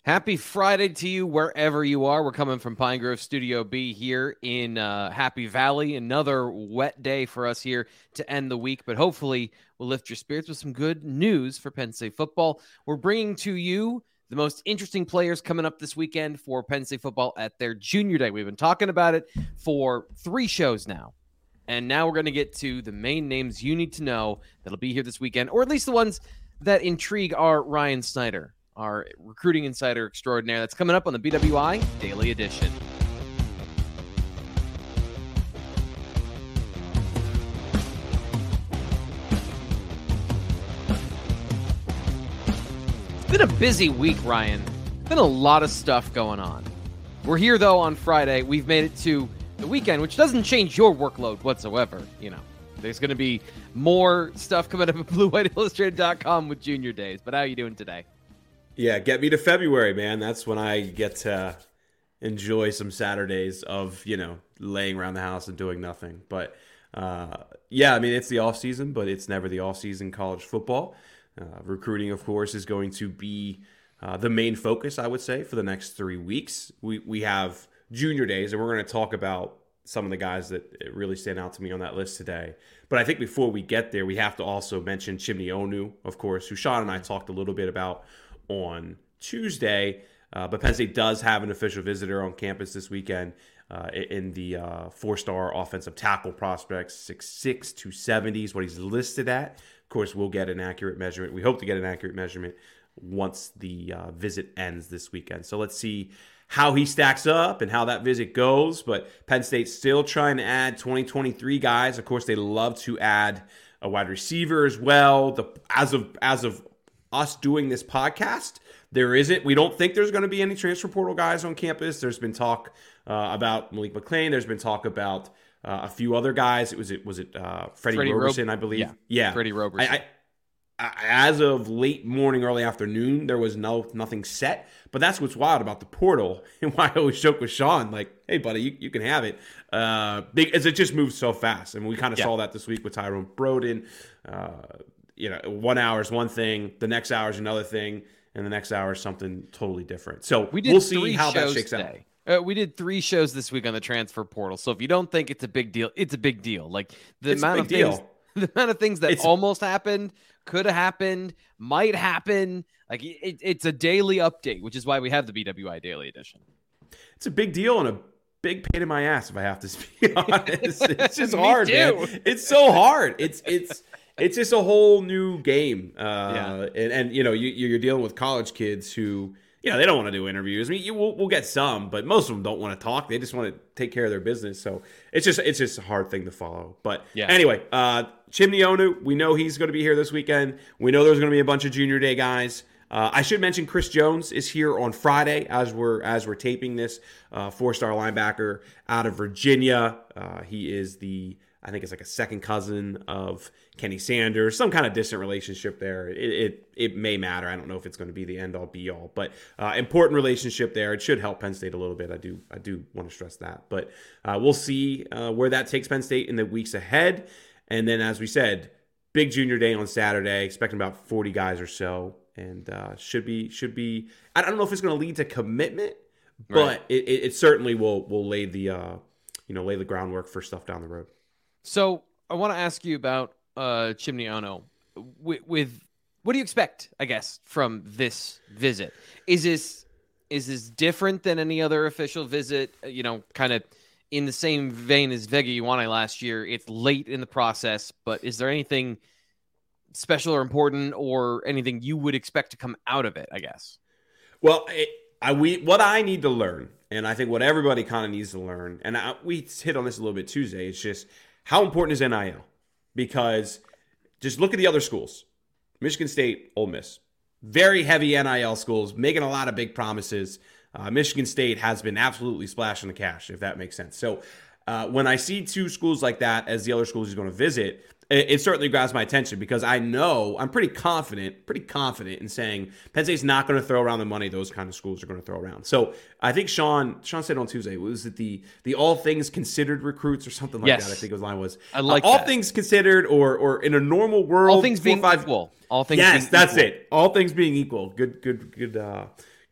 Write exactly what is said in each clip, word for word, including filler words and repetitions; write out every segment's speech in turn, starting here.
Happy Friday to you wherever you are. We're coming from Pine Grove Studio B here in uh, Happy Valley. Another wet day for us here to end the week, but hopefully we'll lift your spirits with some good news for Penn State football. We're bringing to you the most interesting players coming up this weekend for Penn State football at their junior day. We've been talking about it for three shows now, and now we're going to get to the main names you need to know that'll be here this weekend, or at least the ones that intrigue our Ryan Snyder, our recruiting insider extraordinaire. That's coming up on the B W I Daily Edition. It's been a busy week, Ryan. Been a lot of stuff going on. We're here, though, on Friday. We've made it to the weekend, which doesn't change your workload whatsoever. You know, there's going to be more stuff coming up at blue white illustrated dot com with junior days. But how are you doing today? Yeah, get me to February, man. That's when I get to enjoy some Saturdays of, you know, laying around the house and doing nothing. But, uh, yeah, I mean, it's the off season, but it's never the off season college football. Uh, recruiting, of course, is going to be uh, the main focus, I would say, for the next three weeks. We, we have junior days, and we're going to talk about some of the guys that really stand out to me on that list today. But I think before we get there, we have to also mention Chimney Onu, of course, who Sean and I talked a little bit about on Tuesday, uh, but Penn State does have an official visitor on campus this weekend uh, in the uh, four-star offensive tackle prospect, six six, two seventy is what he's listed at. Of course, we'll get an accurate measurement. We hope to get an accurate measurement once the uh, visit ends this weekend. So let's see how he stacks up and how that visit goes. But Penn State's still trying to add twenty twenty-three guys. Of course, they love to add a wide receiver as well. The as of as of us doing this podcast, there isn't. We don't think there's going to be any transfer portal guys on campus. There's been talk uh, about Malik McClain. There's been talk about uh, a few other guys. It was it was it uh, Freddie, Freddie Roberson, Rob- I believe. Yeah, yeah. Freddie Roberson. I, I, as of late morning, early afternoon, there was no nothing set. But that's what's wild about the portal, and why I always joke with Sean, like, hey, buddy, you, you can have it. Uh, because it just moves so fast. I mean, we kind of yeah. saw that this week with Tyrone Broden. Uh, you know, one hour is one thing, the next hour is another thing, and the next hour is something totally different. So we did we'll see how that shakes today. out. Uh, we did three shows this week on the transfer portal. So if you don't think it's a big deal, it's a big deal. Like the it's amount a big of things, deal. the amount of things that it's, almost happened, could have happened, might happen. Like it, it's a daily update, which is why we have the B W I Daily Edition. It's a big deal and a big pain in my ass, if I have to be honest. It's just hard, too. man. It's so hard. It's it's. It's just a whole new game. Uh, yeah. and, and, you know, you, you're dealing with college kids who, you know, they don't want to do interviews. I mean, you, we'll, we'll get some, but most of them don't want to talk. They just want to take care of their business. So it's just it's just a hard thing to follow. But yeah. anyway, uh, Chimney Onu, we know he's going to be here this weekend. We know there's going to be a bunch of junior day guys. Uh, I should mention Chris Jones is here on Friday as we're as we're taping this. Uh, four-star linebacker out of Virginia. Uh, he is the I think it's like a second cousin of Kenny Sanders, some kind of distant relationship there. It it, it may matter. I don't know if it's going to be the end-all, be-all, but uh, important relationship there. It should help Penn State a little bit. I do I do want to stress that. But uh, we'll see uh, where that takes Penn State in the weeks ahead. And then, as we said, big junior day on Saturday, expecting about forty guys or so, and uh, should be should be. I don't know if it's going to lead to commitment, but right. it, it, it certainly will will lay the uh, you know lay the groundwork for stuff down the road. So I want to ask you about uh, Chimney Onu. With, with what do you expect, I guess, from this visit? Is this is this different than any other official visit? You know, kind of in the same vein as Vega Ioane last year. It's late in the process, but is there anything special or important, or anything you would expect to come out of it? I guess. Well, it, I we what I need to learn, and I think what everybody kind of needs to learn, and I, we hit on this a little bit Tuesday. It's just how important is N I L? Because just look at the other schools. Michigan State, Ole Miss. Very heavy N I L schools, making a lot of big promises. Uh, Michigan State has been absolutely splashing the cash, if that makes sense. So uh, when I see two schools like that as the other schools he's going to visit, it, it certainly grabs my attention because I know, I'm pretty confident, pretty confident in saying Penn State's not going to throw around the money those kind of schools are going to throw around. So I think Sean Sean said on Tuesday, was it the the all things considered recruits or something like yes. that? I think his line was. I like uh, all that. things considered, or or in a normal world, all things four, being five, equal. All things. Yes, being that's equal. it. All things being equal. Good, good, good. Uh,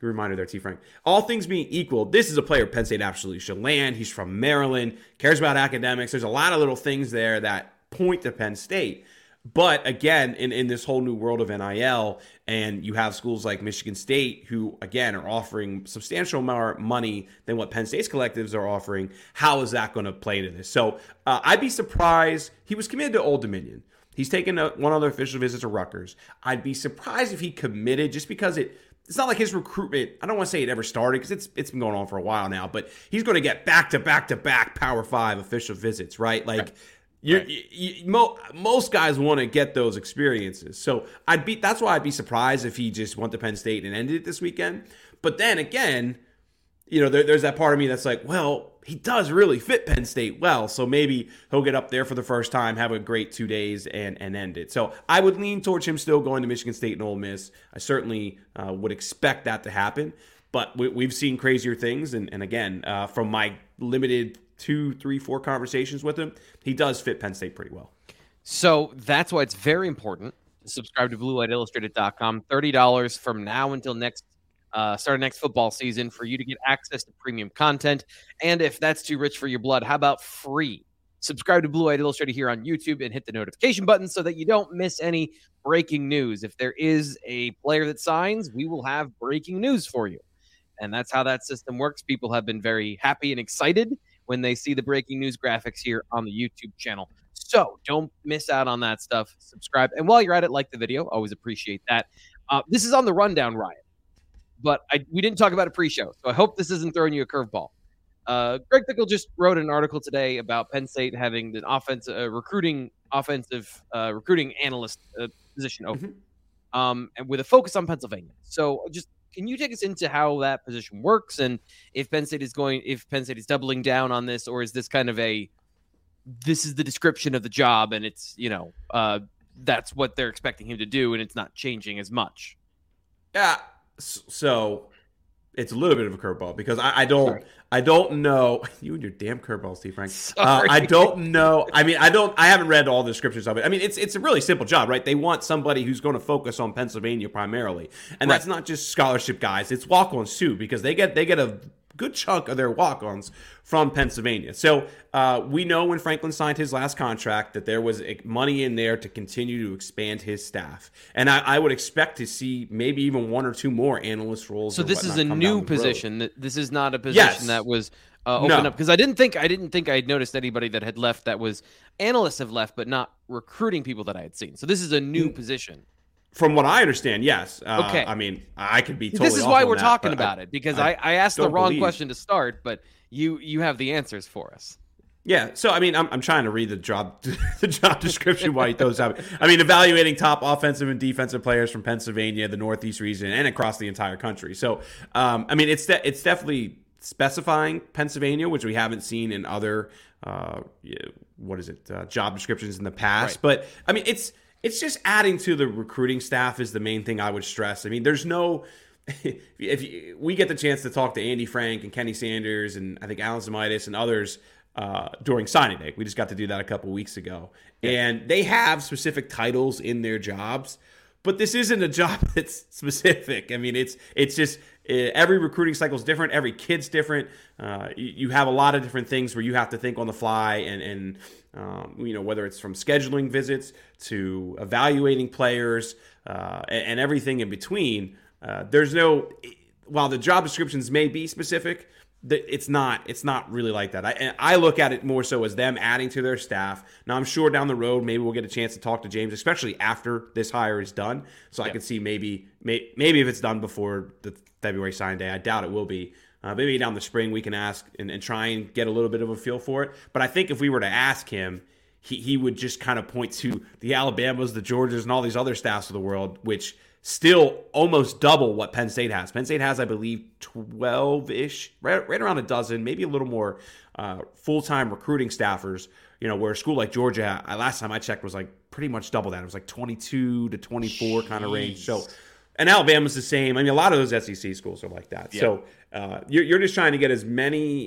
Good reminder there, T. Frank. All things being equal, this is a player Penn State absolutely should land. He's from Maryland, cares about academics. There's a lot of little things there that point to Penn State. But again, in, in this whole new world of N I L, and you have schools like Michigan State who, again, are offering substantial more money than what Penn State's collectives are offering, how is that going to play into this? So uh, I'd be surprised. He was committed to Old Dominion. He's taken a, one other official visit to Rutgers. I'd be surprised if he committed just because it it's not like his recruitment, I don't want to say it ever started because it's it's been going on for a while now, but he's going to get back to back to back Power Five official visits, right? Like, right. You're, right. You, you, mo, most guys want to get those experiences. So I'd be that's why I'd be surprised if he just went to Penn State and ended it this weekend. But then again, you know, there, there's that part of me that's like, well, he does really fit Penn State well, so maybe he'll get up there for the first time, have a great two days, and, and end it. So I would lean towards him still going to Michigan State and Ole Miss. I certainly uh, would expect that to happen, but we, we've seen crazier things, and, and again, uh, from my limited two, three, four conversations with him, he does fit Penn State pretty well. So that's why it's very important to subscribe to blue light illustrated dot com. thirty dollars from now until next Uh, start next football season for you to get access to premium content. And if that's too rich for your blood, how about free? Subscribe to Blue Light Illustrated here on YouTube and hit the notification button so that you don't miss any breaking news. If there is a player that signs, we will have breaking news for you. And that's how that system works. People have been very happy and excited when they see the breaking news graphics here on the YouTube channel. So don't miss out on that stuff. Subscribe. And while you're at it, like the video. Always appreciate that. Uh, this is on the rundown, Ryan. But I, we didn't talk about a pre-show, so I hope this isn't throwing you a curveball. Uh, Greg Pickle just wrote an article today about Penn State having the offensive uh, recruiting offensive uh, recruiting analyst uh, position open, mm-hmm. um, and with a focus on Pennsylvania. So, just can you take us into how that position works, and if Penn State is going, if Penn State is doubling down on this, or is this kind of a this is the description of the job, and it's you know uh, that's what they're expecting him to do, and it's not changing as much. Yeah. So it's a little bit of a curveball because I, I don't Sorry. I don't know you and your damn curveballs, Steve Frank. Uh, I don't know. I mean, I don't. I haven't read all the descriptions of it. I mean, it's it's a really simple job, right? They want somebody who's going to focus on Pennsylvania primarily, and right. that's not just scholarship guys. It's walk-ons too because they get they get a good chunk of their walk-ons from Pennsylvania. So uh, we know when Franklin signed his last contract that there was money in there to continue to expand his staff. And I, I would expect to see maybe even one or two more analyst roles. So this is a new position. This is not a position yes. that was uh, opened no. up. Because I didn't think I didn't think I had noticed anybody that had left that was analysts have left, but not recruiting people that I had seen. So this is a new mm. position. From what I understand, yes. Uh, okay. I mean, I could be totally This is off why on we're that, talking about I, it, because I, I, I asked the wrong believe. question to start, but you you have the answers for us. Yeah, so I mean, I'm I'm trying to read the job the job description while he throws out. I mean, evaluating top offensive and defensive players from Pennsylvania, the Northeast region, and across the entire country. So, um, I mean, it's de- it's definitely specifying Pennsylvania, which we haven't seen in other uh, what is it uh, job descriptions in the past. Right. But I mean, it's. It's just adding to the recruiting staff is the main thing I would stress. I mean, there's no – if you, we get the chance to talk to Andy Frank and Kenny Sanders and I think Alan Zamitis and others uh, during signing day. We just got to do that a couple weeks ago. Yeah. And they have specific titles in their jobs, but this isn't a job that's specific. I mean, it's it's just every recruiting cycle is different. Every kid's different. Uh, you, you have a lot of different things where you have to think on the fly and and – Um, you know, whether it's from scheduling visits to evaluating players uh, and, and everything in between. Uh, there's no, while the job descriptions may be specific, it's not. It's not really like that. I, I look at it more so as them adding to their staff. Now, I'm sure down the road maybe we'll get a chance to talk to James, especially after this hire is done. So yep. I can see maybe, may, maybe if it's done before the February sign day. I doubt it will be. Uh, maybe down the spring we can ask and, and try and get a little bit of a feel for it. But I think if we were to ask him, he, he would just kind of point to the Alabamas, the Georgias, and all these other staffs of the world, which still almost double what Penn State has. Penn State has, I believe, twelve-ish, right, right around a dozen, maybe a little more uh, full-time recruiting staffers, you know, where a school like Georgia, I, last time I checked, was like pretty much double that. It was like twenty-two to twenty-four Jeez. Kind of range. So, and Alabama's the same. I mean, a lot of those S E C schools are like that. Yeah. So uh, you're, you're just trying to get as many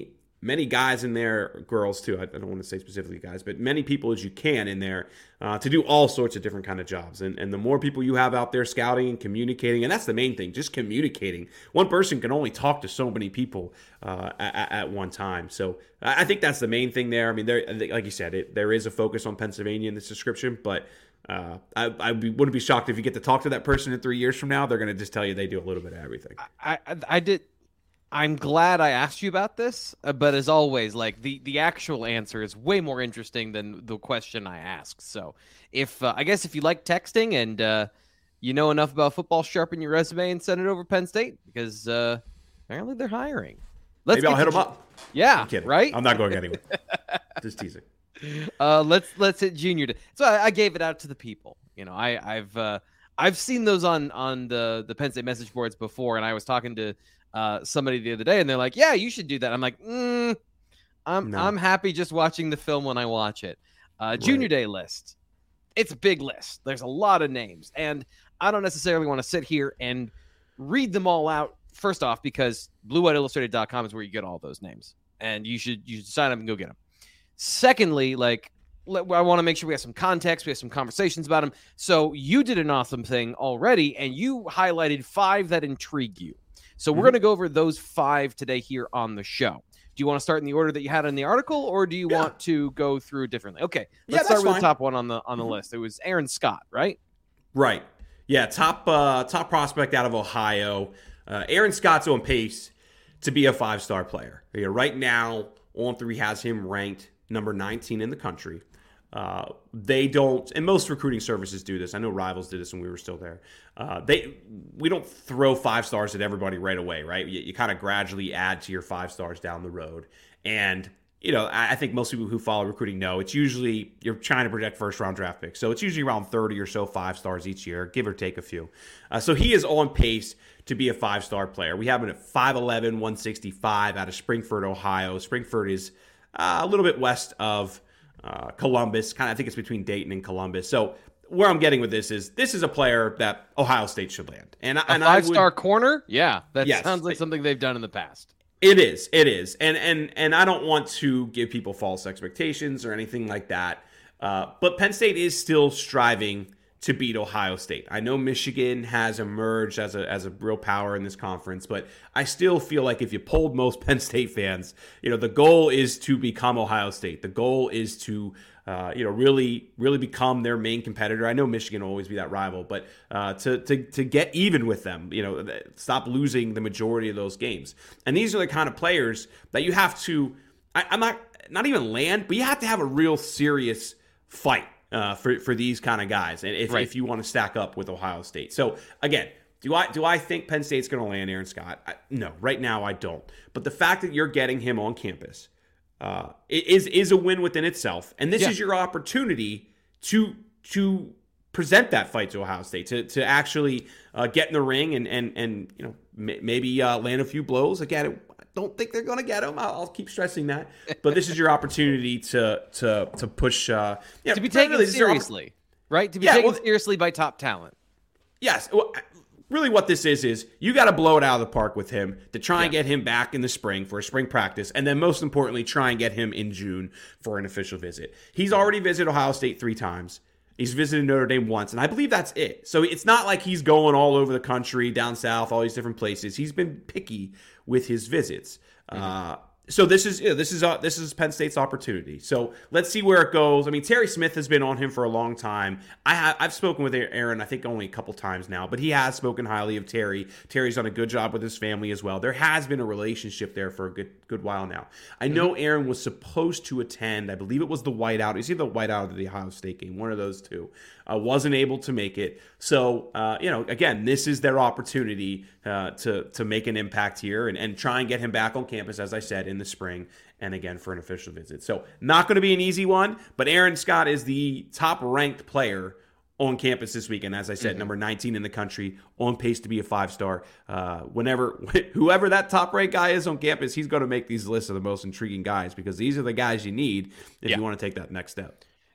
many guys in there, girls too. I, I don't want to say specifically guys, but many people as you can in there uh, to do all sorts of different kind of jobs. And and the more people you have out there scouting and communicating, and that's the main thing, just communicating. One person can only talk to so many people uh, at, at one time. So I think that's the main thing there. I mean, there, like you said, it, there is a focus on Pennsylvania in this description, but uh, I, I wouldn't be shocked if you get to talk to that person in three years from now. They're going to just tell you they do a little bit of everything. I, I, I did. I'm glad I asked you about this, uh, but as always, like the, the actual answer is way more interesting than the question I asked. So if uh, I guess if you like texting and uh, you know enough about football, sharpen your resume and send it over Penn State because uh, apparently they're hiring. Let's Maybe I'll hit to, them up. Yeah, I'm kidding. Right? I'm not going anywhere. Just teasing. Uh, let's let's hit junior day. So I, I gave it out to the people. You know, I, I've uh, I've seen those on on the the Penn State message boards before, and I was talking to uh, somebody the other day, and they're like, "Yeah, you should do that." I'm like, mm, "I'm no. I'm happy just watching the film when I watch it." Uh, right. Junior day list. It's a big list. There's a lot of names, and I don't necessarily want to sit here and read them all out. First off, because blue white illustrated dot com is where you get all those names, and you should you should sign up and go get them. Secondly, like I want to make sure we have some context, we have some conversations about them. So you did an awesome thing already, and you highlighted five that intrigue you. So we're mm-hmm. going to go over those five today here on the show. Do you want to start in the order that you had in the article, or do you yeah. want to go through differently? Okay, let's yeah, start with fine. the top one on the on the mm-hmm. list. It was Aaron Scott, right? Right. Yeah, top uh, top prospect out of Ohio. Uh, Aaron Scott's on pace to be a five-star player. Yeah, right now, On three has him ranked number nineteen in the country. Uh, they don't, and most recruiting services do this. I know Rivals did this when we were still there. Uh, they, we don't throw five stars at everybody right away, right? You, you kind of gradually add to your five stars down the road. And, you know, I, I think most people who follow recruiting know it's usually, you're trying to project first round draft picks. So it's usually around thirty or so five stars each year, give or take a few. Uh, so he is on pace to be a five-star player. We have him at five eleven, one sixty-five out of Springford, Ohio. Springford is Uh, a little bit west of uh, Columbus, kind of. I think it's between Dayton and Columbus. So where I'm getting with this is this is a player that Ohio State should land. And, a and five-star I would, corner? Yeah, that yes, sounds like something they've done in the past. It is. It is. And and and I don't want to give people false expectations or anything like that. Uh, but Penn State is still striving to beat Ohio State. I know Michigan has emerged as a as a real power in this conference, but I still feel like if you polled most Penn State fans, you know, the goal is to become Ohio State. The goal is to, uh, you know, really, really become their main competitor. I know Michigan will always be that rival, but uh, to to to get even with them, you know, stop losing the majority of those games. And these are the kind of players that you have to, I, I'm not, not even land, but you have to have a real serious fight. Uh, for for these kind of guys, and if, right. if you want to stack up with Ohio State. So again, do I do I think Penn State's going to land Aaron Scott? I, no, right now I don't. But the fact that you're getting him on campus uh, is is a win within itself, and this yeah. is your opportunity to to present that fight to Ohio State, to to actually uh, get in the ring and and and you know m- maybe uh, land a few blows. Again, it, don't think they're going to get him. I'll, I'll keep stressing that. But this is your opportunity to to to push. Uh, yeah, to be taken really, seriously, right? To be yeah, taken well, seriously by top talent. Yes. Well, really what this is is you got to blow it out of the park with him to try yeah. and get him back in the spring for a spring practice. And then most importantly, try and get him in June for an official visit. He's already visited Ohio State three times. He's visited Notre Dame once, and I believe that's it. So it's not like he's going all over the country, down south, all these different places. He's been picky with his visits. Mm-hmm. Uh, so this is you know, this is uh, this is Penn State's opportunity. So let's see where it goes. I mean, Terry Smith has been on him for a long time. I have I've spoken with Aaron, I think only a couple times now, but he has spoken highly of Terry. Terry's done a good job with his family as well. There has been a relationship there for a good good while now. I know mm-hmm. Aaron was supposed to attend. I believe it was the whiteout. It was either the whiteout or the Ohio State game, one of those two. Uh, wasn't able to make it. So, uh, you know, again, this is their opportunity uh, to to make an impact here and, and try and get him back on campus, as I said, in the spring and again for an official visit. So not going to be an easy one, but Aaron Scott is the top-ranked player on campus this weekend. As I said, mm-hmm. number nineteen in the country, on pace to be a five-star. Uh, whenever, whoever that top-ranked guy is on campus, he's going to make these lists of the most intriguing guys because these are the guys you need if yeah. you want to take that next step.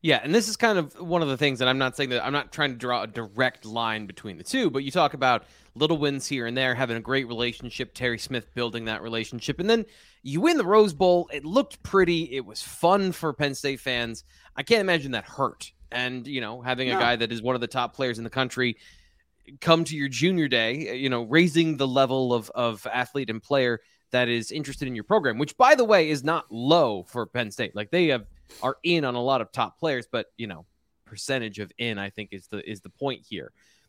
Yeah, and this is kind of one of the things that I'm not saying that I'm not trying to draw a direct line between the two, but you talk about little wins here and there, having a great relationship, Terry Smith building that relationship, and then you win the Rose Bowl. It looked pretty. It was fun for Penn State fans. I can't imagine that hurt. And, you know, having a No. guy that is one of the top players in the country come to your junior day, you know, raising the level of, of athlete and player that is interested in your program, which, by the way, is not low for Penn State. Like, they have are in on a lot of top players, but, you know, percentage of in, I think, is the is the point here.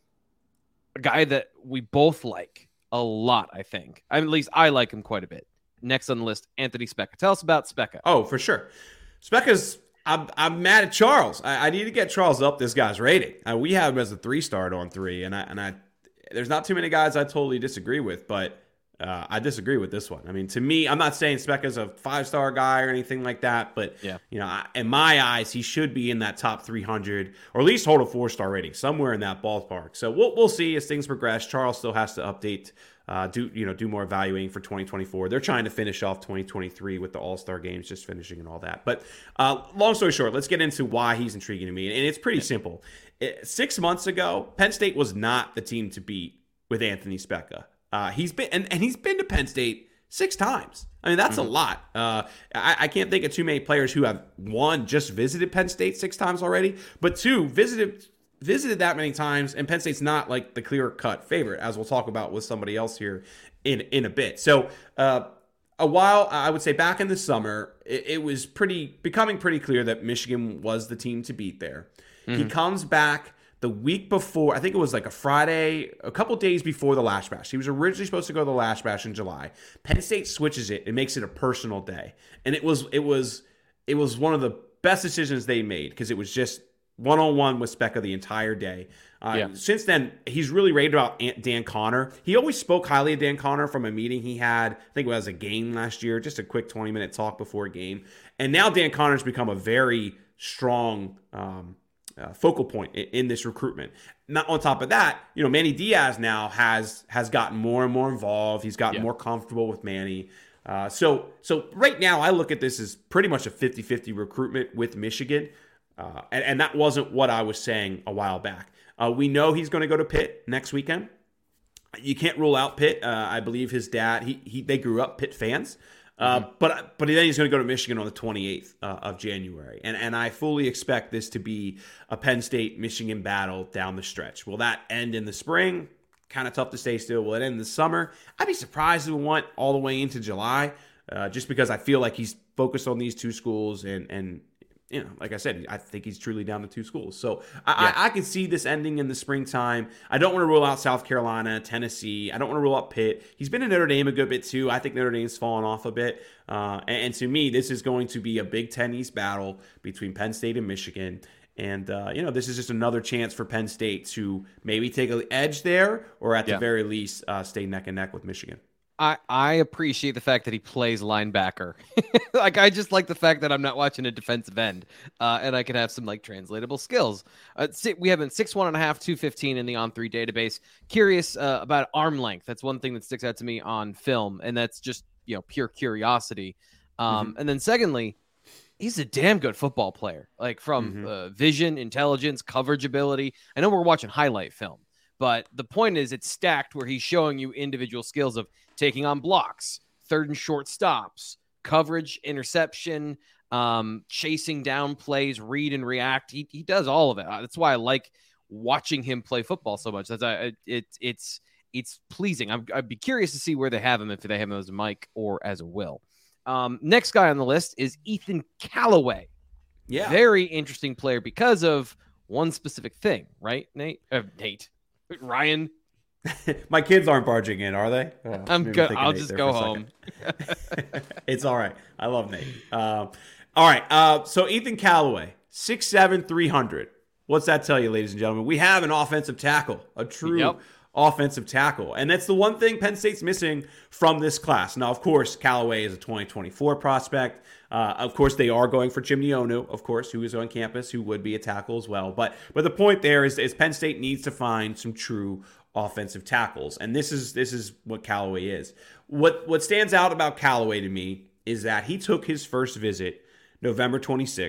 A guy that we both like a lot, I think. I mean, at least I like him quite a bit. Next on the list, Anthony Speca. Tell us about Speca. Oh, for sure. Speca's, I'm, I'm mad at Charles. I, I need to get Charles up this guy's rating. Uh, we have him as a three-star on three, and I and I there's not too many guys I totally disagree with, but Uh, I disagree with this one. I mean, to me, I'm not saying Speca's a five-star guy or anything like that, but yeah. you know, I, in my eyes, he should be in that top three hundred or at least hold a four-star rating somewhere in that ballpark. So we'll we'll see as things progress. Charles still has to update, uh, do you know, do more evaluating for twenty twenty-four. They're trying to finish off twenty twenty-three with the All-Star games just finishing and all that. But uh, long story short, let's get into why he's intriguing to me, and it's pretty simple. It, six months ago, Penn State was not the team to beat with Anthony Speca. Uh, he's been and, and he's been to Penn State six times. I mean, that's mm-hmm. a lot. Uh, I, I can't think of too many players who have, one, just visited Penn State six times already, but two, visited visited that many times, and Penn State's not like the clear-cut favorite, as we'll talk about with somebody else here in, in a bit. So uh, a while, I would say back in the summer, it, it was pretty becoming pretty clear that Michigan was the team to beat there. Mm-hmm. He comes back the week before, I think it was like a Friday, a couple days before the Lash Bash. He was originally supposed to go to the Lash Bash in July. Penn State switches it and makes it a personal day. And it was it was it was one of the best decisions they made because it was just one-on-one with Speca the entire day. Uh, yeah. Since then, he's really raved about Dan Connor. He always spoke highly of Dan Connor from a meeting he had. I think it was a game last year, just a quick twenty-minute talk before a game. And now Dan Connor's become a very strong um Uh, focal point in, in this recruitment. Not on top of that, you know, Manny Diaz now has has gotten more and more involved. He's gotten yeah. more comfortable with Manny. Uh, so so right now, I look at this as pretty much a fifty-fifty recruitment with Michigan. Uh, and, and that wasn't what I was saying a while back. Uh, we know he's going to go to Pitt next weekend. You can't rule out Pitt. Uh, I believe his dad, he, he they grew up Pitt fans. Uh, mm-hmm. But but then he's going to go to Michigan on the twenty-eighth uh, of January. And, and I fully expect this to be a Penn State-Michigan battle down the stretch. Will that end in the spring? Kind of tough to say still. Will it end in the summer? I'd be surprised if it went all the way into July uh, just because I feel like he's focused on these two schools and, and you know, like I said, I think he's truly down to two schools. So I, yeah. I, I can see this ending in the springtime. I don't want to rule out South Carolina, Tennessee. I don't want to rule out Pitt. He's been in Notre Dame a good bit too. I think Notre Dame's fallen off a bit. Uh, and, and to me, this is going to be a Big Ten East battle between Penn State and Michigan. And, uh, you know, this is just another chance for Penn State to maybe take an edge there or at yeah. the very least uh, stay neck and neck with Michigan. I, I appreciate the fact that he plays linebacker. Like, I just like the fact that I'm not watching a defensive end, uh, and I can have some like translatable skills. Uh, we have been six one and a half, two fifteen in the on three database. Curious uh, about arm length. That's one thing that sticks out to me on film, and that's just, you know, pure curiosity. Um, mm-hmm. And then secondly, he's a damn good football player, like from mm-hmm. uh, vision, intelligence, coverage ability. I know we're watching highlight film, but the point is it's stacked where he's showing you individual skills of taking on blocks, third and short stops, coverage, interception, um, chasing down plays, read and react. He he does all of it. That's why I like watching him play football so much. That's I, it, it's it's pleasing. I'm, I'd be curious to see where they have him, if they have him as a Mike or as a Will. Um, next guy on the list is Ethan Callaway. Yeah, very interesting player because of one specific thing, right, Nate? Uh, Nate, Ryan. My kids aren't barging in, are they? Oh, I'm good. I'll just go home. It's all right. I love Nate. Uh, all right. Uh, so Ethan Callaway, six seven, three hundred. What's that tell you, ladies and gentlemen? We have an offensive tackle, a true yep. offensive tackle. And that's the one thing Penn State's missing from this class. Now, of course, Callaway is a twenty twenty-four prospect. Uh, of course, they are going for Jim Neonu, of course, who is on campus, who would be a tackle as well. But but the point there is, is Penn State needs to find some true offensive tackles, and this is this is what Callaway is. What what stands out about Callaway to me is that he took his first visit November twenty-sixth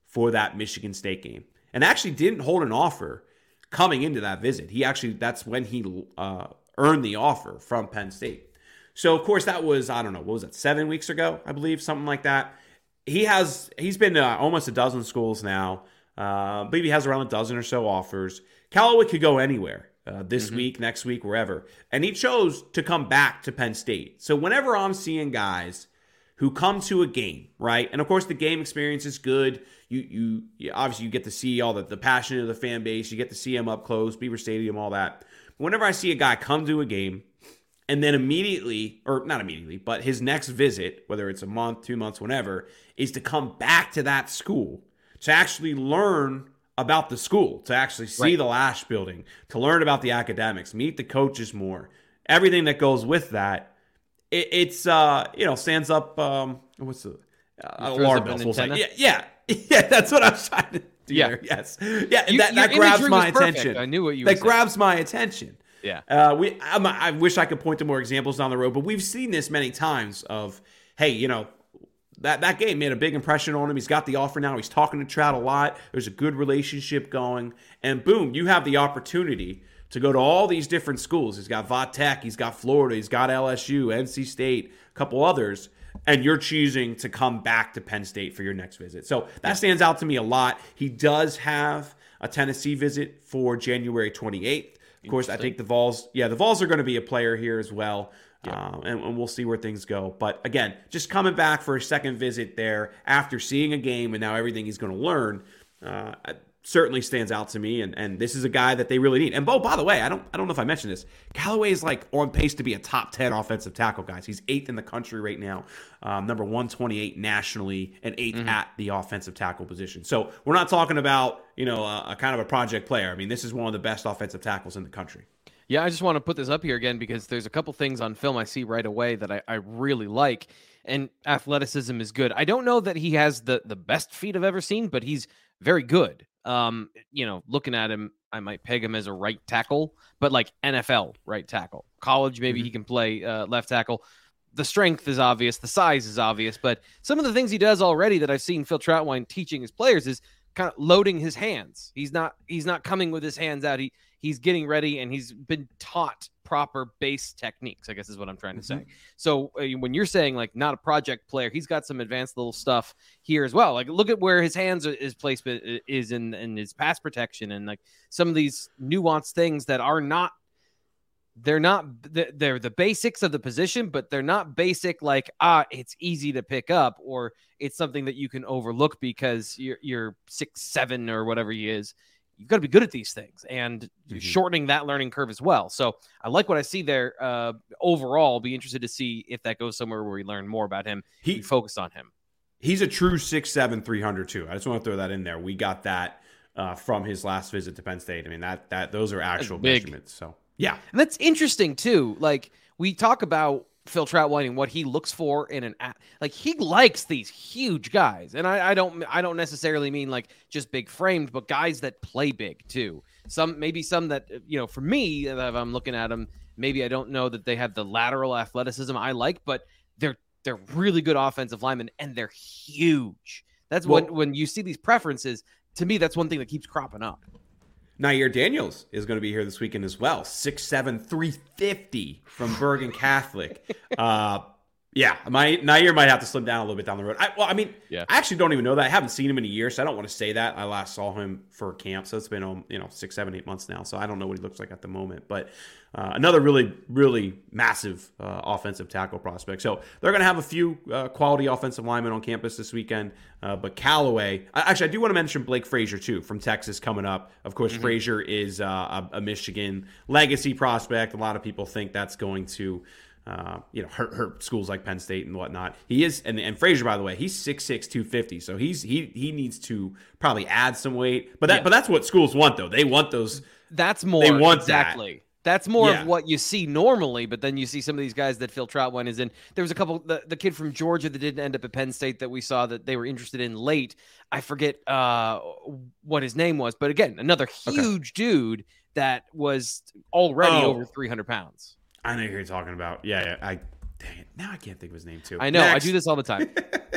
for that Michigan State game, and actually didn't hold an offer coming into that visit. He actually, that's when he uh, earned the offer from Penn State. So, of course, that was, I don't know, what was it, seven weeks ago, I believe, something like that. He has, he's been to almost a dozen schools now. Uh, I believe he has around a dozen or so offers. Callaway could go anywhere uh, this mm-hmm. week, next week, wherever. And he chose to come back to Penn State. So whenever I'm seeing guys who come to a game, right? And, of course, the game experience is good. You, you, you obviously, you get to see all the, the passion of the fan base. You get to see them up close, Beaver Stadium, all that. But whenever I see a guy come to a game, and then immediately, or not immediately, but his next visit, whether it's a month, two months, whenever, is to come back to that school to actually learn about the school, to actually see right. the Lasch building, to learn about the academics, meet the coaches more, everything that goes with that. It, it's, uh, you know, stands up, um, what's the, uh, alarm bells, we'll say. Yeah, yeah, yeah, that's what I was trying to do yeah. there. Yes. Yeah, you, that, that grabs my attention. I knew what you were That saying. grabs my attention. Yeah, uh, we. I'm, I wish I could point to more examples down the road, but we've seen this many times. Of hey, you know, that that game made a big impression on him. He's got the offer now. He's talking to Trout a lot. There's a good relationship going, and boom, you have the opportunity to go to all these different schools. He's got Va Tech, he's got Florida, he's got L S U, N C State, a couple others, and you're choosing to come back to Penn State for your next visit. So that stands out to me a lot. He does have a Tennessee visit for January twenty-eighth. Of course, I think the Vols, yeah, the Vols are going to be a player here as well, yeah. um, and, and we'll see where things go. But again, just coming back for a second visit there after seeing a game and now everything he's going to learn uh, certainly stands out to me. And, and this is a guy that they really need. And Bo, by the way, I don't I don't know if I mentioned this. Callaway is like on pace to be a top ten offensive tackle, guys. He's eighth in the country right now, um, number one twenty-eight nationally, and eighth mm-hmm. at the offensive tackle position. So we're not talking about, you know, a, a kind of a project player. I mean, this is one of the best offensive tackles in the country. Yeah, I just want to put this up here again because there's a couple things on film I see right away that I, I really like, and athleticism is good. I don't know that he has the, the best feet I've ever seen, but he's very good. Um, you know, looking at him, I might peg him as a right tackle, but like N F L right tackle. College, maybe mm-hmm. he can play uh, left tackle. The strength is obvious. The size is obvious. But some of the things he does already that I've seen Phil Trautwein teaching his players is kind of loading his hands. He's not he's not coming with his hands out. He he's getting ready, and he's been taught proper base techniques, I guess is what I'm trying to mm-hmm. say. So uh, when you're saying like not a project player, he's got some advanced little stuff here as well. Like look at where his hands are, his placement is in, in his pass protection, and like some of these nuanced things that are not, they're not, they're the basics of the position, but they're not basic like, ah, it's easy to pick up, or it's something that you can overlook because you're, you're six, seven or whatever he is. You've got to be good at these things and mm-hmm. shortening that learning curve as well. So I like what I see there. Uh, overall, be interested to see if that goes somewhere where we learn more about him. He focused on him. He's a true six seven, three hundred too. I just want to throw that in there. We got that uh, from his last visit to Penn State. I mean, that that those are actual measurements. So yeah, and that's interesting too. Like we talk about Phil Trautwein and what he looks for in an like he likes these huge guys, and I, I don't I don't necessarily mean like just big framed, but guys that play big too. Some maybe some that, you know, for me, if I'm looking at them, maybe I don't know that they have the lateral athleticism I like, but they're they're really good offensive linemen and they're huge. That's well, when when you see these preferences. To me, that's one thing that keeps cropping up. Nair Daniels is going to be here this weekend as well. six seven, three fifty from Bergen Catholic. Uh, yeah, my Nair might have to slim down a little bit down the road. I, well, I mean, yeah. I actually don't even know that. I haven't seen him in a year, so I don't want to say that. I last saw him for camp, so it's been um, you know six, seven, eight months now. So I don't know what he looks like at the moment. But uh, another really, really massive uh, offensive tackle prospect. So they're going to have a few uh, quality offensive linemen on campus this weekend. Uh, but Callaway, actually, I do want to mention Blake Frazier too from Texas coming up. Of course, mm-hmm. Frazier is uh, a, a Michigan legacy prospect. A lot of people think that's going to Uh, you know, hurt, hurt schools like Penn State and whatnot. He is, and, and Frazier, by the way, he's six six, two fifty, so he's he he needs to probably add some weight. But that yeah. but that's what schools want, though. They want those. That's more they want exactly. That. That's more yeah. of what you see normally. But then you see some of these guys that Phil Trautwein is in. There was a couple. The, the kid from Georgia that didn't end up at Penn State that we saw that they were interested in late. I forget uh, what his name was, but again, another huge okay. dude that was already oh. over three hundred pounds. I know who you're talking about. Yeah, yeah. I dang it. Now I can't think of his name too. I know. Next. I do this all the time.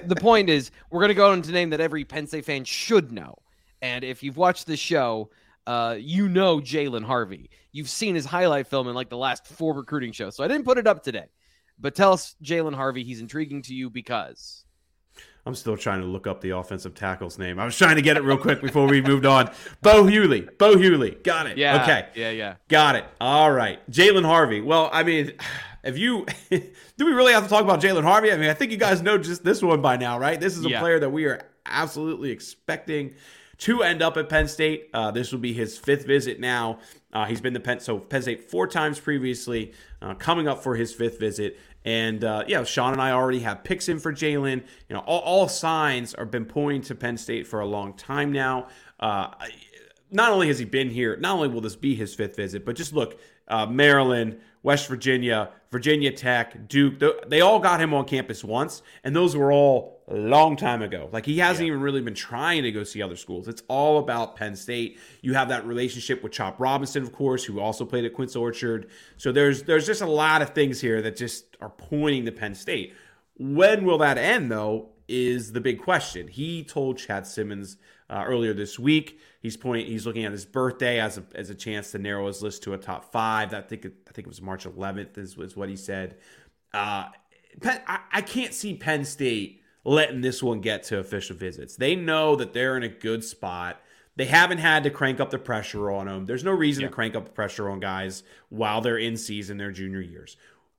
the point is, we're going to go into a name that every Penn State fan should know. And if you've watched the show, uh, you know Jalen Harvey. You've seen his highlight film in like the last four recruiting shows. So I didn't put it up today. But tell us, Jalen Harvey, he's intriguing to you because... I'm still trying to look up the offensive tackle's name. I was trying to get it real quick before we moved on. Bo Hughley. Bo Hughley. Got it. Yeah. Okay. Yeah, yeah. Got it. All right. Jalen Harvey. Well, I mean, if you do we really have to talk about Jalen Harvey? I mean, I think you guys know just this one by now, right? This is a yeah. player that we are absolutely expecting to end up at Penn State. Uh, this will be his fifth visit now. Uh, he's been to Penn, so Penn State four times previously, uh, coming up for his fifth visit. And, uh, yeah, Sean and I already have picks in for Jalen. You know, all, all signs have been pointing to Penn State for a long time now. Uh, not only has he been here, not only will this be his fifth visit, but just look, uh, Maryland, West Virginia, Virginia Tech, Duke, they all got him on campus once, and those were all a long time ago. Like, he hasn't yeah. even really been trying to go see other schools. It's all about Penn State. You have that relationship with Chop Robinson, of course, who also played at Quince Orchard. So there's there's just a lot of things here that just are pointing to Penn State. When will that end, though, is the big question. He told Chad Simmons uh, earlier this week, he's point he's looking at his birthday as a as a chance to narrow his list to a top five. I think it, I think it was March eleventh is, is what he said. Uh, Penn, I, I can't see Penn State letting this one get to official visits. They know that they're in a good spot. They haven't had to crank up the pressure on them. There's no reason yeah. to crank up the pressure on guys while they're in season, their junior years.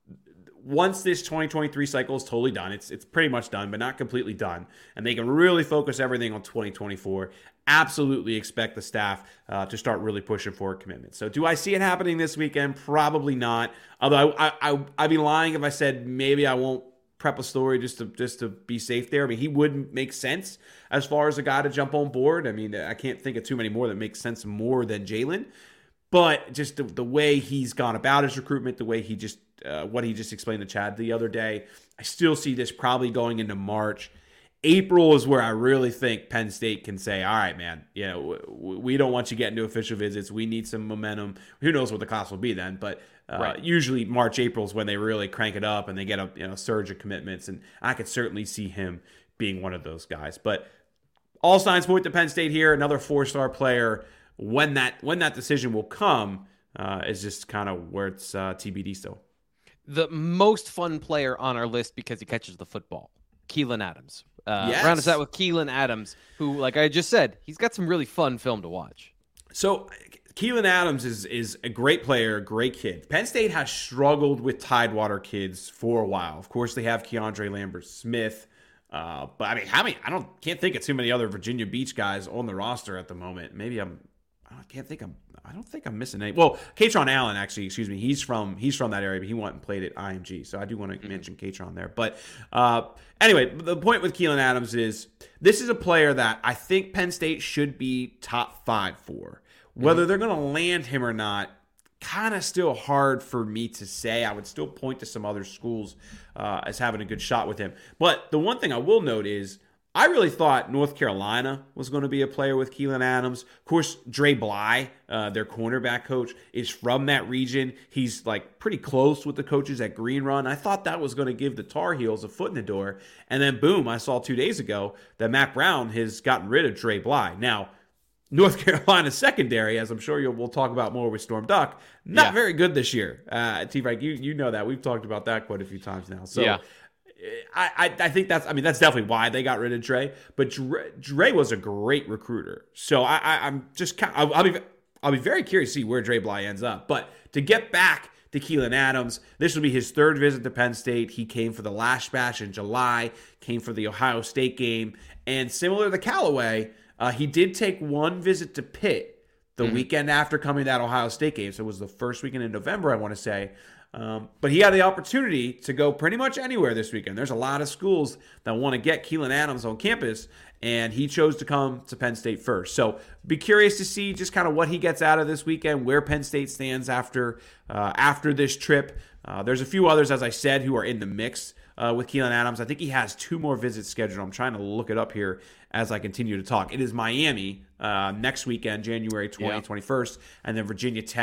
Once this twenty twenty-three cycle is totally done, it's it's pretty much done, but not completely done, and they can really focus everything on twenty twenty-four, absolutely expect the staff uh, to start really pushing for a commitment. So do I see it happening this weekend? Probably not. Although I, I, I'd be lying if I said maybe I won't prep a story just to just to be safe there. I mean, he would make sense as far as a guy to jump on board. I mean, I can't think of too many more that make sense more than Jalen. But just the, the way he's gone about his recruitment, the way he just, uh, what he just explained to Chad the other day, I still see this probably going into March. April is where I really think Penn State can say, all right, man, you know, we don't want you getting to official visits. We need some momentum. Who knows what the class will be then, but uh, right. usually March, April is when they really crank it up and they get a you know, surge of commitments, and I could certainly see him being one of those guys. But all signs point to Penn State here, another four-star player. When that when that decision will come uh, is just kind of where it's uh, T B D still. The most fun player on our list because he catches the football, Keelan Adams. Uh, yes. Round us out with Keelan Adams, who, like I just said, he's got some really fun film to watch. So Keelan Adams is is a great player, a great kid. Penn State has struggled with Tidewater kids for a while. Of course, they have Keandre Lambert-Smith. Uh, but I mean, how many? I don't can't think of too many other Virginia Beach guys on the roster at the moment. Maybe I'm. I can't think I'm. I don't think I'm missing any. Well, Katron Allen, actually, excuse me. He's from he's from that area, but he went and played at I M G, so I do want to mm-hmm. mention Katron there. But uh, anyway, the point with Keelan Adams is this is a player that I think Penn State should be top five for. Whether mm-hmm. they're going to land him or not, kind of still hard for me to say. I would still point to some other schools uh, as having a good shot with him. But the one thing I will note is I really thought North Carolina was going to be a player with Keelan Adams. Of course, Dre Bly, uh, their cornerback coach, is from that region. He's like pretty close with the coaches at Green Run. I thought that was going to give the Tar Heels a foot in the door. And then boom, I saw two days ago that Mack Brown has gotten rid of Dre Bly. Now, North Carolina secondary, as I'm sure you'll, we'll talk about more with Storm Duck, not yeah. very good this year. Uh, T-Frank, you you know that. We've talked about that quite a few times now. So yeah. I, I I think that's, I mean, that's definitely why they got rid of Dre. But Dre, Dre was a great recruiter. So I, I, I'm just kind of, I'll be, I'll be very curious to see where Dre Bly ends up. But to get back to Keelan Adams, this will be his third visit to Penn State. He came for the Lash Bash in July, came for the Ohio State game. And similar to Callaway, Uh, he did take one visit to Pitt the mm-hmm. weekend after coming to that Ohio State game. So it was the first weekend in November, I want to say. Um, but he had the opportunity to go pretty much anywhere this weekend. There's a lot of schools that want to get Keelan Adams on campus, and he chose to come to Penn State first. So be curious to see just kind of what he gets out of this weekend, where Penn State stands after uh, after this trip. Uh, there's a few others, as I said, who are in the mix uh, with Keelan Adams. I think he has two more visits scheduled. I'm trying to look it up here as I continue to talk. It is Miami uh, next weekend, January twentieth, yeah. twenty-first, and then Virginia Tech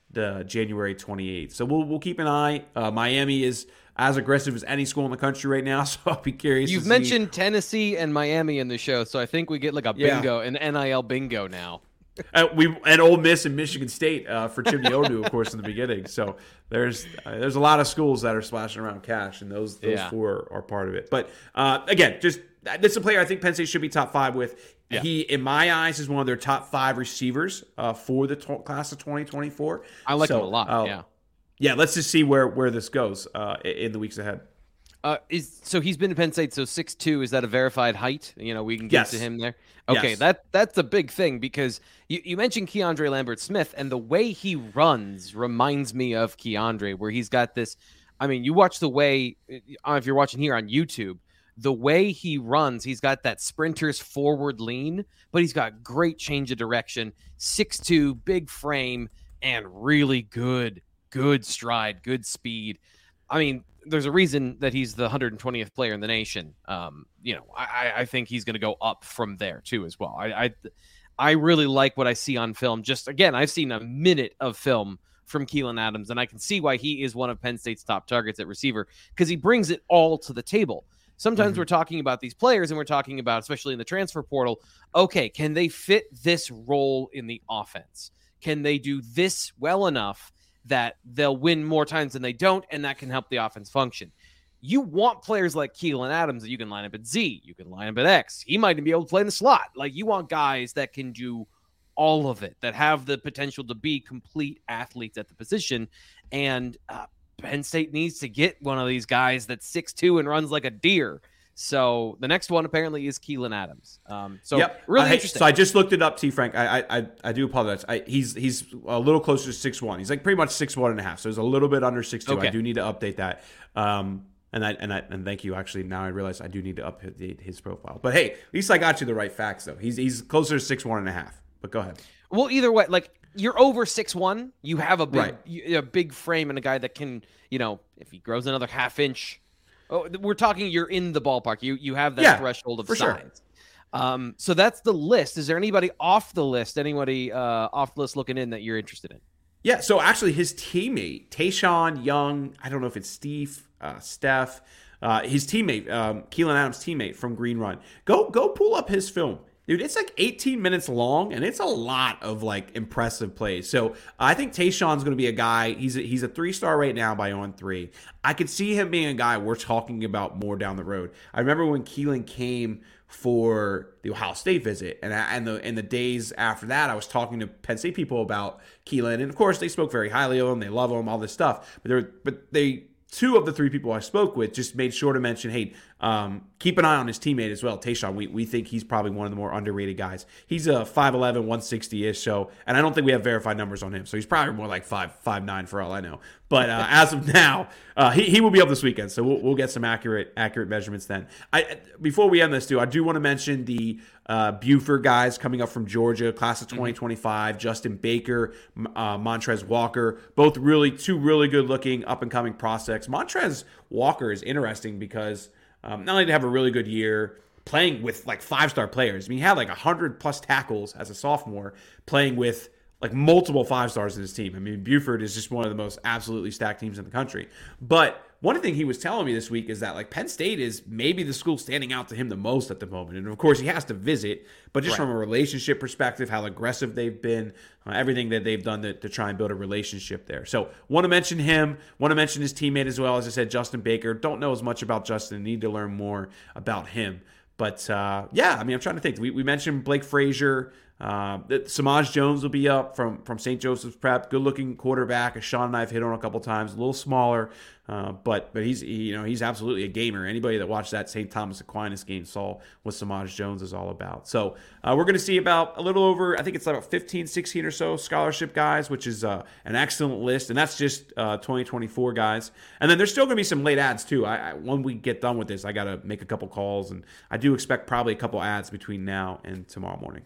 the January twenty-eighth. So we'll we'll keep an eye. Uh, Miami is as aggressive as any school in the country right now, so I'll be curious. You've to mentioned see. Tennessee and Miami in the show, so I think we get like a Yeah. bingo, an N I L bingo now. Uh, we and Ole Miss and Michigan State uh, for Chimney Odu, of course, in the beginning. So there's uh, there's a lot of schools that are splashing around cash, and those those Yeah. four are part of it. But uh, again, just this is a player I think Penn State should be top five with. Yeah. He, in my eyes, is one of their top five receivers uh, for the to- class of twenty twenty-four. I like so, him a lot. uh, yeah. Yeah, let's just see where where this goes uh, in the weeks ahead. Uh, is so he's been to Penn State. So six two, is that a verified height? You know, we can get Yes. to him there. Okay, Yes. that that's a big thing because you, you mentioned Keandre Lambert Smith, and the way he runs reminds me of Keandre, where he's got this. I mean, you watch the way uh, if you're watching here on YouTube, the way he runs, he's got that sprinter's forward lean, but he's got great change of direction. six two, big frame, and really good, good stride, good speed. I mean, there's a reason that he's the one hundred twentieth player in the nation. Um, you know, I, I think he's going to go up from there too as well. I, I, I really like what I see on film. Just again, I've seen a minute of film from Keelan Adams, and I can see why he is one of Penn State's top targets at receiver because he brings it all to the table. Sometimes mm-hmm. we're talking about these players, and we're talking about, especially in the transfer portal, okay, can they fit this role in the offense? Can they do this well enough that they'll win more times than they don't, and that can help the offense function? You want players like Keelan Adams that you can line up at Z, you can line up at X. He might even be able to play in the slot. Like, you want guys that can do all of it, that have the potential to be complete athletes at the position. And uh, Penn State needs to get one of these guys that's six two and runs like a deer. So the next one apparently is Keelan Adams. Um, so yep. really uh, interesting. So I just looked it up, T. Frank. I I I do apologize. I, he's he's a little closer to six one. He's like pretty much six one and a half. So he's a little bit under six two. Okay. I do need to update that. Um, and I and I and thank you. Actually, now I realize I do need to update his profile. But hey, at least I got you the right facts though. He's he's closer to six one and a half. But go ahead. Well, either way, like you're over six one. You have a big Right. a big frame and a guy that can, you know, if he grows another half inch. Oh, we're talking you're in the ballpark. You you have that Yeah, threshold of for size. sure. Um, so that's the list. Is there anybody off the list, anybody uh, off the list looking in that you're interested in? Yeah, so actually his teammate, Tayshawn Young, I don't know if it's Steve, uh, Steph, uh, his teammate, um, Keelan Adams' teammate from Green Run. Go go pull up his film. Dude, it's like eighteen minutes long, and it's a lot of, like, impressive plays. So I think Tayshawn's going to be a guy. He's a, he's a three-star right now by on three. I could see him being a guy we're talking about more down the road. I remember when Keelan came for the Ohio State visit, and I, and the and the days after that, I was talking to Penn State people about Keelan, and of course they spoke very highly of him. They love him, all this stuff. But they but they two of the three people I spoke with just made sure to mention, hey, um, keep an eye on his teammate as well, Tayshawn. We we think he's probably one of the more underrated guys. He's a five eleven, one sixty-ish, so, and I don't think we have verified numbers on him, so he's probably more like five five nine for all I know. But uh, as of now, uh, he, he will be up this weekend, so we'll, we'll get some accurate accurate measurements then. I Before we end this, too, I do want to mention the uh, Buford guys coming up from Georgia, class of twenty twenty-five, mm-hmm. Justin Baker, uh, Montrez Walker, both really two really good-looking up-and-coming prospects. Montrez Walker is interesting because Um, not only to have a really good year playing with like five-star players. I mean, he had like one hundred plus tackles as a sophomore playing with like multiple five-stars in his team. I mean, Buford is just one of the most absolutely stacked teams in the country. But one thing he was telling me this week is that like Penn State is maybe the school standing out to him the most at the moment. And of course, he has to visit, but just right. from a relationship perspective, how aggressive they've been, uh, everything that they've done to, to try and build a relationship there. So want to mention him, want to mention his teammate as well. As I said, Justin Baker. Don't know as much about Justin, need to learn more about him. But uh, yeah, I mean, I'm trying to think. We, we mentioned Blake Frazier. Uh, Samaj Jones will be up from, from Saint Joseph's Prep. Good-looking quarterback. As Sean and I have hit on a couple times. A little smaller, uh, but but he's he, you know he's absolutely a gamer. Anybody that watched that Saint Thomas Aquinas game saw what Samaj Jones is all about. So uh, we're going to see about a little over, I think it's about fifteen, sixteen or so scholarship guys, which is uh, an excellent list, and that's just uh, twenty twenty-four guys. And then there's still going to be some late ads too. I, I when we get done with this, I got to make a couple calls, and I do expect probably a couple ads between now and tomorrow morning.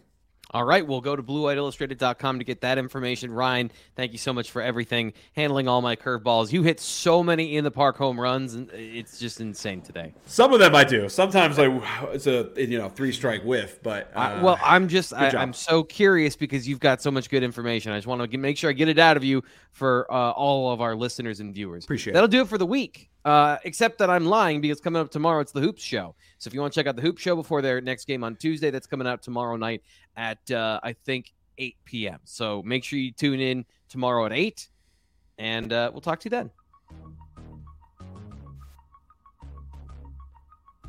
All right, we'll go to blue white illustrated dot com to get that information. Ryan, thank you so much for everything, handling all my curveballs. You hit so many in the park home runs, and it's just insane today. Some of them I do. Sometimes like it's a you know three strike whiff, but uh, I, well, I'm just I, I'm so curious because you've got so much good information. I just want to make sure I get it out of you for uh, all of our listeners and viewers. Appreciate That'll it. do it for the week. Uh, except that I'm lying because coming up tomorrow, it's the Hoops Show. So if you want to check out the Hoops Show before their next game on Tuesday, that's coming out tomorrow night at, uh, I think, eight p.m. So make sure you tune in tomorrow at eight, and uh, we'll talk to you then.